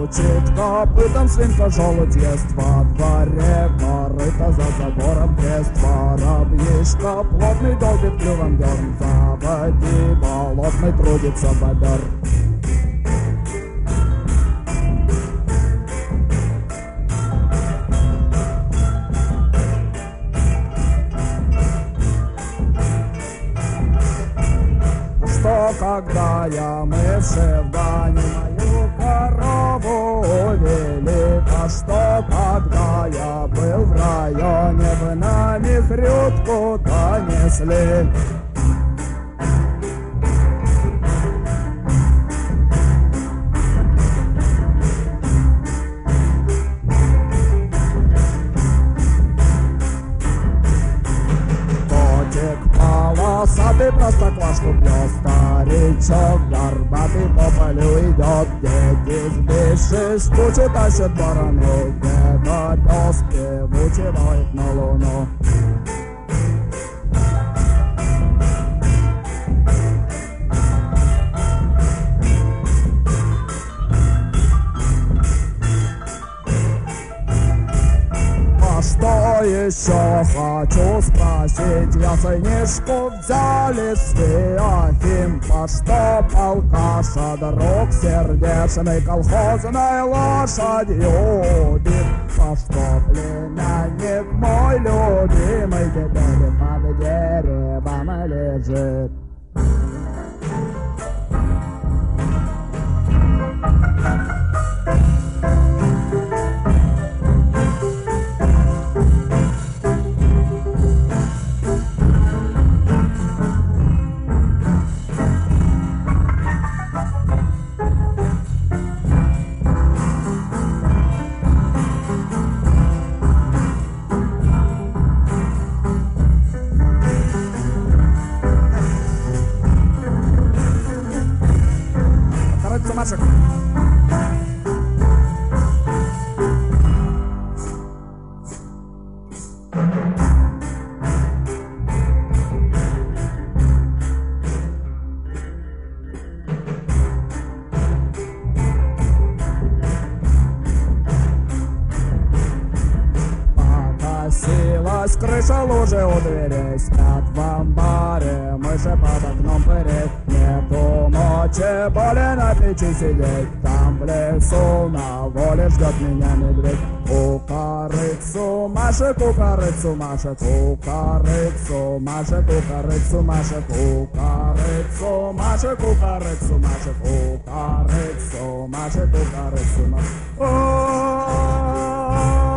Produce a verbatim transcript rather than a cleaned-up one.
Стучит копытом свинка, желудь ест во дворе, корыто за забором крест. Воробьишка плотный долбит клювом дерн, в воде болотный трудится бобер. Что когда я мыши в бане мою корову увели, а что когда я был в районе, вы на михрютку донесли. Полосатый простоквашку пьет, старичок горбатый по полю идет. Дети сбившись в кучу тащат барану, деда пес певучий воет на луну. Что еще хочу спросить? Я сынишку взяли с Феофим, по что полкаша друг сердечный колхозной лошадью бит, по что племянник мой любимый теперь под деревом лежит. Машек. Покосилась крыша лужи у дверей, спят в амбаре мыши под окном пырей. Нету ночи, боли на печи сидеть, там в лесу на воле ждет меня медведь. Кукарыцу Машек, кукарыцу Машек, кукарыцу Машек, кукарыцу Машек, кукарыцу Машек, кукарыцу Машек, кукарыцу Машек, кукарыцу Машек.